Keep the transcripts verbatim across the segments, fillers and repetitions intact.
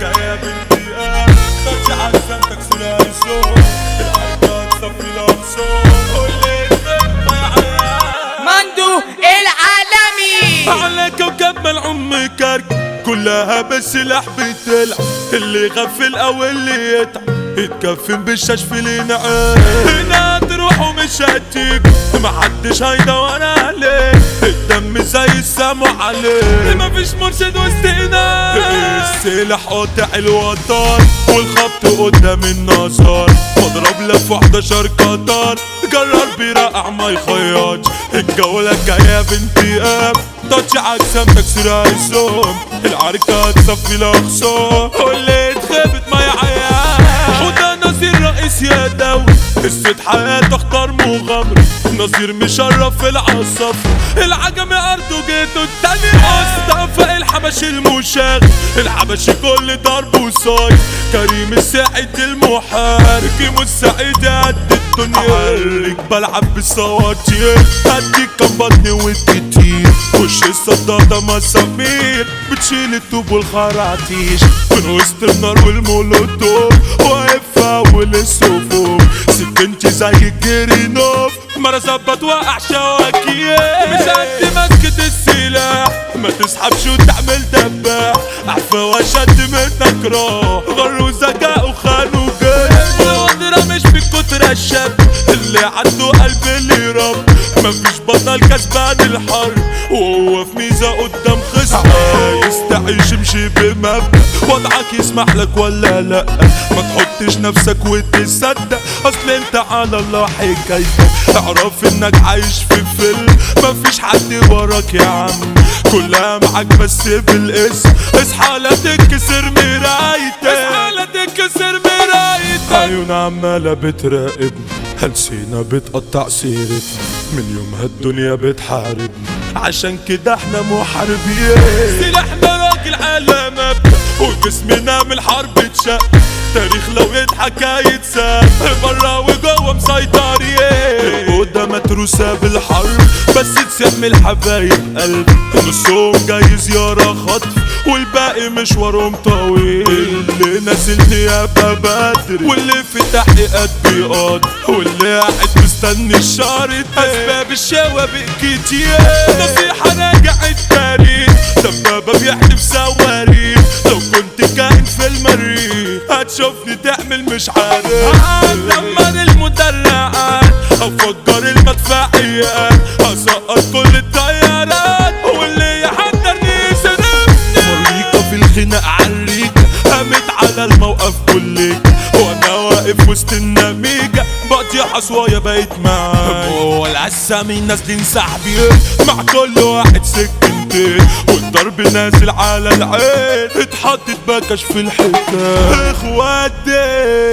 جاية بالدقيقة ترجع عالسنتك سلاي صوت العركة تصفي الأقصى واللي تغمى عيال مندو العالمي على كوكب ملعون كرك كلها بالسلاح بتلعب اللي يغفل او اللي يتعب يتكفن بالشاش في الانعام هنا تروح ومش هتيجي محدش هيدور عليك الدم زي السمو عليك مفيش مرشد واستئناس السلاح قاطع الوتر والخبط قدام النظر مضرب لف حداشر قطر جرار بيرقع ما يخيطش الجولة جاية بانتقام تاتش عجسام تكسير هيسوم العركة تصفي الأخصام واللي اتخبت ما يعيان وده نظير رئيس يا دولة قصة حياته اختار مغامرة نظير مشرف في العصف العجمي أرضه جيته التاني أصطفى الحبشي المشاغ الحبشي كل ضرب وصاي كريم السعيد المحارب كيمو السعيد قد الدنيا حرك بلعب بالصواتير هديك كم بطني والتتير وش الصدادة مسامير بتشيل الطوب والخراطيش من وسط النار والمولوتوف واقف اول الصفوف سكنتي زي الجرينوف مرة ظبط وقع شواكير مش قد مسكة السلاح ما تسحبش وتعمل دباح عفا وشد منك راه غر وذكاء وخان وجاه الوضرة مش بكتر الشاب اللي عنده قلب اللي رب مفيش بطل كسبان الحرب وهو في ميزة قدام خصم عايز تعيش امشي بمبدأ وضعك يسمح لك ولا لا ما تحطش نفسك وتصدق اصل انت على الله حكايتك اعرف انك عايش في فيلم مفيش حد وراك يا عم كلها معاك بس بالاسم اصحى لا تتكسر مرايتك اصحى لا تتكسر مرايتك عيون عمالة بتراقبني هلسينا بتقطع سيرتنا من يومها الدنيا بتحاربنا عشان كده احنا محاربين سلاحنا راجل على مبدأ وجسمنا من الحرب اتشق تاريخ لو يضحك هيتساب برا وجوه مسيطرين الأوضة متروسة بالحرب بس تسمي الحبايب قلب نصهم جاي زيارة خطف والباقي مشوارهم طويل اللي نازل نيابة بدري واللي في تحقيقات بيقاضي واللي قاعد مستني الشارد أسباب الشوابق كتير نصيحة راجع التاريخ دبابة بيحدف سواريخ لو كنت كائن في المريخ هتشوفني تعمل مش عارف هدمر المدرعات افجر المدفعيات هسقط كل الطيارات واللي يحضرني سلمني مريكة في الخناق عالريكة قامت على الموقف كلك وانا واقف وسط النميجة بقضي حصوايا بقيت معاي هو القسامين نازلين سحبين مع كل واحد سكنتين والضرب نازل على العين اتحطت بكش في الحكاية اخواتي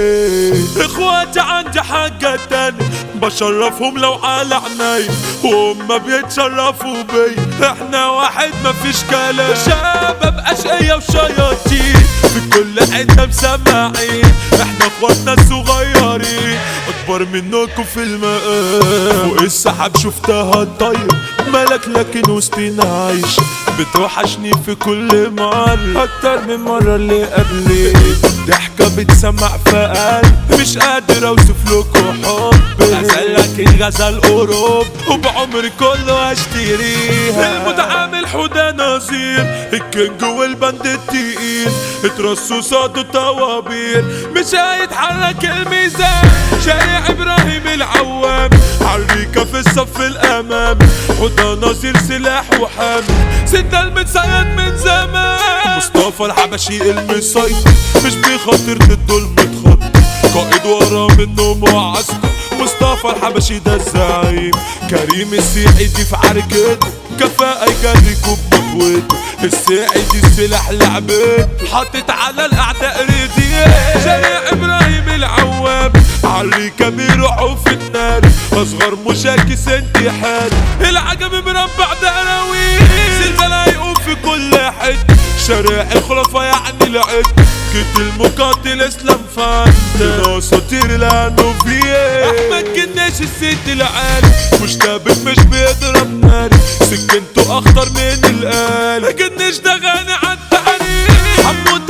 اخواتي عندي حاجة تانية بشرفهم لو على عيني وهم بيتشرفوا بي احنا واحد مفيش كلام شباب اشقية وشياطين في كل حتة مسمعين احنا اخواتنا الصغيرين اكبر منكم في المقام فوق السحاب شفتها طيب ملك لكن وسطينا عايش بتوحشني في كل مرة اكتر من مرة اللي قبلي ضحكة بتسمع في قلبي مش قادر اوصف لكم حبي غزلك الغزل قرب وبعمري كله اشتريها المتعامل حدا نظير الكينج والبند التقيل اترصوا صادوا طوابير مش هيتحرك الميزان شارع ابراهيم العوام عريكة في الصف الامام حدا نظير سلاح وحامي ستة المتصيد من زمان مصطفى الحبشي المسيطر مش بيخاطر ضده المتخطر قائد ورا منه معسكر مصطفى الحبشي ده الزعيم كريم السعيدي في عركته كفاءة يجريكوا بمطوته السعيدي السلاح لعبته حاطط على الاعداء ريديه شارع ابراهيم العوام عالريكة بيروحوا في النار اصغر مشاكس انتحار العجب مربع دراويش زلزال هيقوم في كل حته شارع الخلفاء يعني العد كت المقاتل اسلام فانت الاساطير لانه فيه احمد كناش الست العالي مشتبك مش بيضرب ناري سكنته اخطر من القال كناش ده غني عالتعريف حمو تأبيد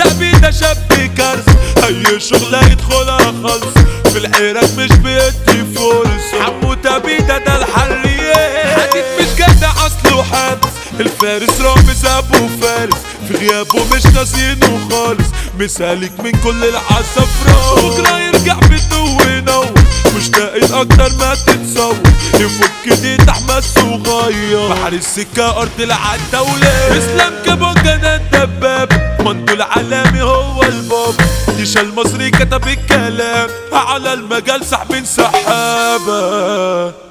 ده شاب كارث، اي شغلة يدخلها خالص، في العراق مش بيدي فرصة. حمو تبيدة ده الحرية، حديد مش جدع اصله حابس، الفارس رامز ابو فارس، في غيابه مش ناسينه خالص، مسالك من كل العصفرة. بكرة يرجع بيته وينور، مشتاق اكتر ما تتصور، يفك دي احمد صغير، بحر السكة ارض العتاولة. اسلام كابونجا ده الدباب، مندو العالمي هو الباب، ديشا المصري كتب الكلام، على المجال سحبين سحابة.